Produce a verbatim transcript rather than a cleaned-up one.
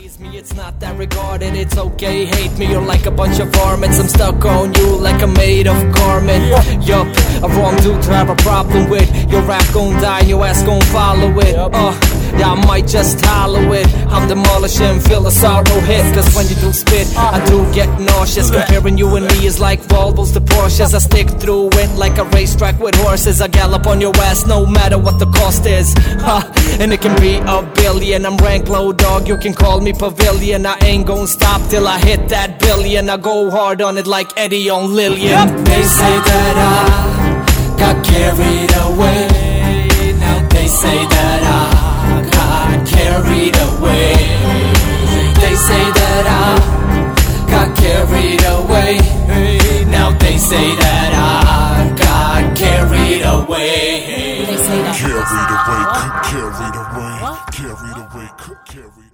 Praise me, it's not that regarded, it's okay. Hate me, you're like a bunch of varmints. I'm stuck on you like I'm made of garment. Yup, a wrong dude to have a problem with. Your rap gon' die and your ass gon' follow it. Uh, yeah, I might just hollow it. I'm demolishing, feel the sorrow hit. Cause when you do spit, I do get nauseous. Comparing you and me is like Volvos to Porsches. I stick through it like a racetrack with horses. I gallop on your ass no matter what the cost is. Huh, and it can be a billion. I'm rank low, dog, you can call me Pavilion. I ain't gon' stop till I hit that billion. I go hard on it like Eddie on Lillian. They say that I got carried away. Now they say that I got carried away. They say that I got carried away. Now they say that I got carried away. They say that. Carried away, carried away, carried away, carried away.